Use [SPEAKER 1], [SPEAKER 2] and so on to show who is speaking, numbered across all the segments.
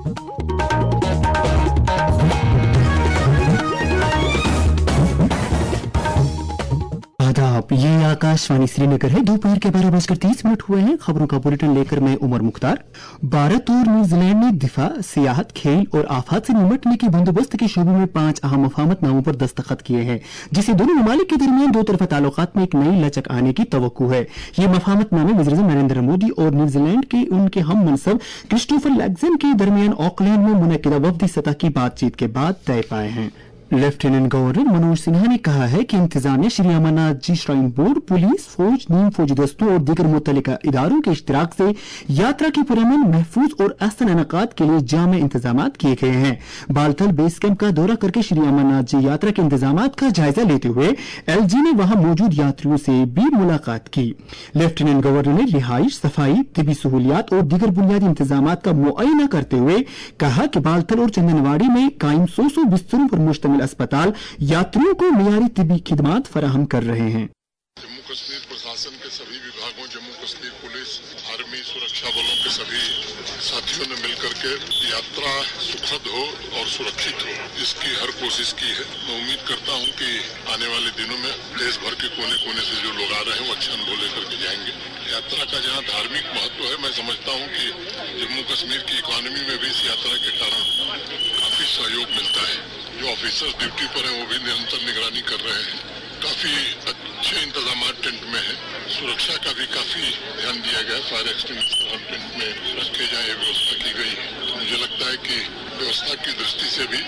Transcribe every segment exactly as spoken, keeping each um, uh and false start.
[SPEAKER 1] आदाब, ये आकाशवाणी श्रीनगर है। दोपहर के बारह बजकर तीस मिनट हुए हैं। खबरों का बुलेटिन लेकर मैं उमर मुख्तार। भारत और न्यूजीलैंड ने दिफा, सियाहत, खेल और आफत से निपटने के बंदोबस्त के शोबे में पांच अहम मफाहमतनामों पर दस्तखत किए हैं, जिससे दोनों ममालिक के दरमियान दो तरफा ताल्लुकात में एक नई लचक आने की तवक्को है। ये मफाहमतनामे वज़ीर-ए-आज़म नरेंद्र मोदी और न्यूजीलैंड के उनके हम मनसब क्रिस्टोफर लैक्सन के दरमियान ऑकलैंड में मुनक्किदा वफदी सतह की बातचीत के बाद तय पाए हैं। लेफ्टिनेंट गवर्नर मनोज सिन्हा ने कहा है कि इंतजामिया Shri Amarnath ji shrine board, police, फौज, नीम फौजी दस्तों और दीगर मुतल्लिका इदारों के इश्तिराक से यात्रा के पुरअमन, महफूज और अहसन इनकाद के लिए जामे इंतजाम किए गए हैं। बालथल बेस कैंप का दौरा करके श्री अमरनाथ जी यात्रा के इंतजाम का जायजा लेते हुए एलजी ने वहां मौजूद यात्रियों से भी मुलाकात की। लेफ्टिनेंट गवर्नर ने रिहाइश, सफाई, तिबी सहूलियात और दीगर बुनियादी इंतजाम का मुआयना करते हुए कहा कि बालथल और चंदनवाड़ी में कायम सौ सौ बिस्तरों पर मुश्तमिल अस्पताल यात्रियों को मियारी तिबी खिदमात फराहम कर रहे हैं।
[SPEAKER 2] जम्मू कश्मीर प्रशासन के सभी विभागों, जम्मू कश्मीर पुलिस, आर्मी, सुरक्षा बलों के सभी साथियों ने मिलकर के यात्रा सुखद हो और सुरक्षित हो, इसकी हर कोशिश की है। मैं उम्मीद करता हूं कि आने वाले दिनों में देश भर के कोने कोने से जो लोग आ रहे हैं वो अच्छे अनुभव लेकर के जाएंगे। यात्रा का जहां धार्मिक महत्व है, मैं समझता हूं कि जम्मू कश्मीर की इकोनॉमी में भी इस यात्रा के कारण काफी सहयोग मिलता है। जो ऑफिसर्स ड्यूटी पर हैं वो भी निरंतर निगरानी कर रहे हैं। काफी अच्छे इंतजाम टेंट में है। सुरक्षा का भी काफी ध्यान दिया गया। फायर एक्सटिंग्विशर हर टेंट में रखे जाए, ये व्यवस्था की गई है। तो मुझे लगता है कि व्यवस्था की दृष्टि से भी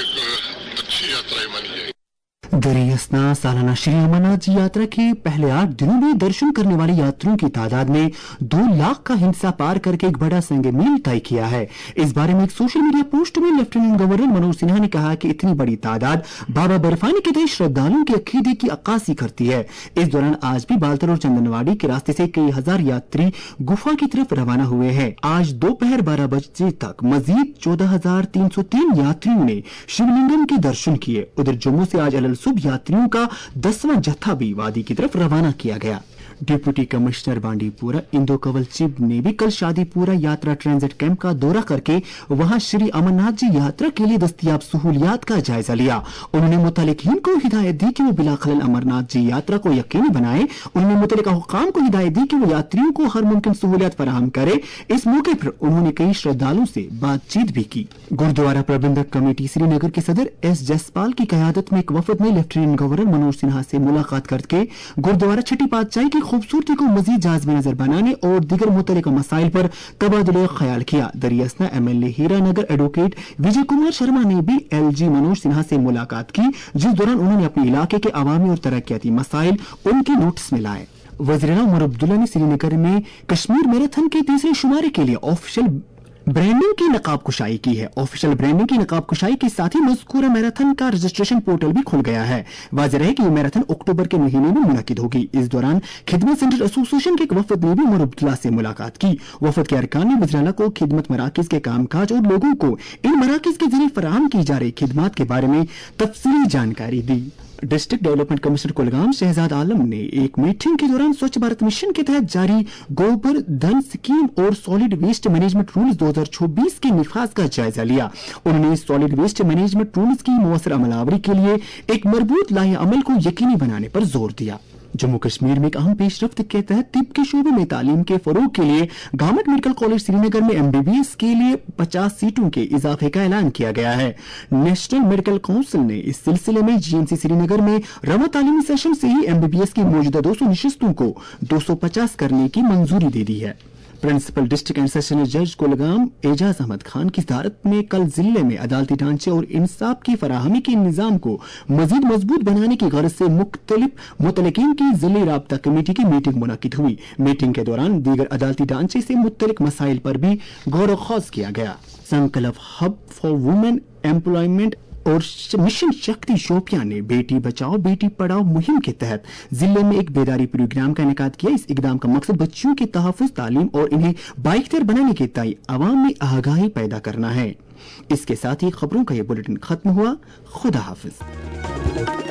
[SPEAKER 2] एक अच्छी यात्रा मानी जाएगी।
[SPEAKER 1] दरियास्ना सालाना श्री अमरनाथ जी यात्रा के पहले आठ दिनों में दर्शन करने वाले यात्रियों की तादाद में दो लाख का हिस्सा पार करके एक बड़ा संग मील तय किया है। इस बारे में एक सोशल मीडिया पोस्ट में लेफ्टिनेंट गवर्नर मनोज सिन्हा ने कहा कि इतनी बड़ी तादाद बाबा बर्फानी के तय श्रद्धालुओं के अकीदे की अक्कासी करती है। इस दौरान आज भी बालतल और चंदनवाड़ी के रास्ते से कई हजार यात्री गुफा की तरफ रवाना हुए हैं। आज दोपहर बारह बजे तक मजीद चौदह हजार तीन सौ तीन यात्रियों ने शिवलिंगम के दर्शन किए। उधर जम्मू से आज अलल सुबह यात्रियों का दसवां जत्था भी वादी की तरफ रवाना किया गया। डिप्टी कमिश्नर बांडीपुरा इंदो कंवल चिब ने भी कल शादीपुरा यात्रा ट्रांजिट कैंप का दौरा करके वहां श्री अमरनाथ जी यात्रा के लिए दस्तयाब सहूलियात का जायजा लिया। उन्होंने मुतल्लिकीन को हिदायत दी कि वो बिला खलल अमरनाथ जी यात्रा को यकीनी बनाए। उन्होंने मुतल्लिका हुक्काम को हिदायत दी कि वो यात्रियों को हर मुमकिन सहूलियत फराहम करे। इस मौके पर उन्होंने कई श्रद्धालुओं से बातचीत भी की। गुरुद्वारा प्रबंधक कमेटी श्रीनगर के सदर एस जसपाल की क़यादत में एक वफद ने लेफ्टिनेंट गवर्नर मनोज सिन्हा से मुलाकात करके गुरुद्वारा छठी पातशाही की खूबसूरती को मजीद जायज़ में नजर बनाने और दीगर मुतल्लिका मसाइल पर तबादुले ख्याल किया। दरियास्ना एमएलए हीरानगर एडवोकेट विजय कुमार शर्मा ने भी एलजी मनोज सिन्हा से मुलाकात की, जिस दौरान उन्होंने अपने इलाके के अवामी और तरक्याती मसाइल उनके नोटिस में लाए। वज़ीर-ए-आज़म उमर अब्दुल्ला ने श्रीनगर में कश्मीर मैराथन के तीसरे शुमारे के लिए ऑफिशियल ब्रांडिंग की नकाब कुशाई की है। ऑफिशियल ब्रांडिंग की नकाब कुशाई के साथ ही मज़कूरा मैराथन का रजिस्ट्रेशन पोर्टल भी खुल गया है। वाज़ेह है कि ये मैराथन अक्टूबर के महीने में मुनक्किद होगी। इस दौरान खिदमत सेंटर एसोसिएशन के एक वफद ने भी उमर अब्दुल्ला से मुलाकात की। वफद के अरकान ने वज़ीर-ए-आला को खिदमत मराकिज के कामकाज और लोगों को इन मराकिज के जरिए फराहम की जा रही खिदमत के बारे में तफसीली जानकारी दी। District development commissioner Kulgam Shahzad Alam ने एक मीटिंग के दौरान स्वच्छ भारत मिशन के तहत जारी गोबर धन स्कीम और सॉलिड वेस्ट मैनेजमेंट रूल्स दो हजार चौबीस के निफाज का जायजा लिया। उन्होंने सॉलिड वेस्ट मैनेजमेंट रूल्स की मौसर अमलावरी के लिए एक मजबूत लाहे अमल को यकीनी बनाने पर जोर दिया। जम्मू कश्मीर में एक अहम पेशरफ्त के तहत तिब के शोबे में तालीम के फरोग के लिए गवर्नमेंट मेडिकल कॉलेज श्रीनगर में एमबीबीएस के लिए पचास सीटों के इजाफे का ऐलान किया गया है। नेशनल मेडिकल काउंसिल ने इस सिलसिले में जीएमसी श्रीनगर में रवा तालीमी सेशन से ही एमबीबीएस की मौजूदा दो सौ नशिस्तों को दो सौ पचास करने की मंजूरी दे दी है। प्रिंसिपल डिस्ट्रिक्ट एंड सेशनल जज कुलगाम एजाज अहमद खान की सदारत में कल जिले में अदालती ढांचे और इंसाफ की फराहमी के निजाम को मजीद मजबूत बनाने की गरज से मुख्तलिफ मुतलकिन की जिले राब्ता कमेटी की मीटिंग मुनक्किद हुई। मीटिंग के दौरान दीगर अदालती ढांचे से मुख्तलिफ मसाइल पर भी गौर खौज किया गया। Sankalp hub for women employment और मिशन शक्ति शोपियां ने बेटी बचाओ बेटी पढ़ाओ मुहिम के तहत जिले में एक बेदारी प्रोग्राम का इनेकाद किया। इस इकदाम का मकसद बच्चियों के तहफ़्फ़ुज़, तालीम और इन्हें बाइख्तियार बनाने के तय अवाम में आगाही पैदा करना है। इसके साथ ही खबरों का ये बुलेटिन खत्म हुआ। खुदा हाफिज।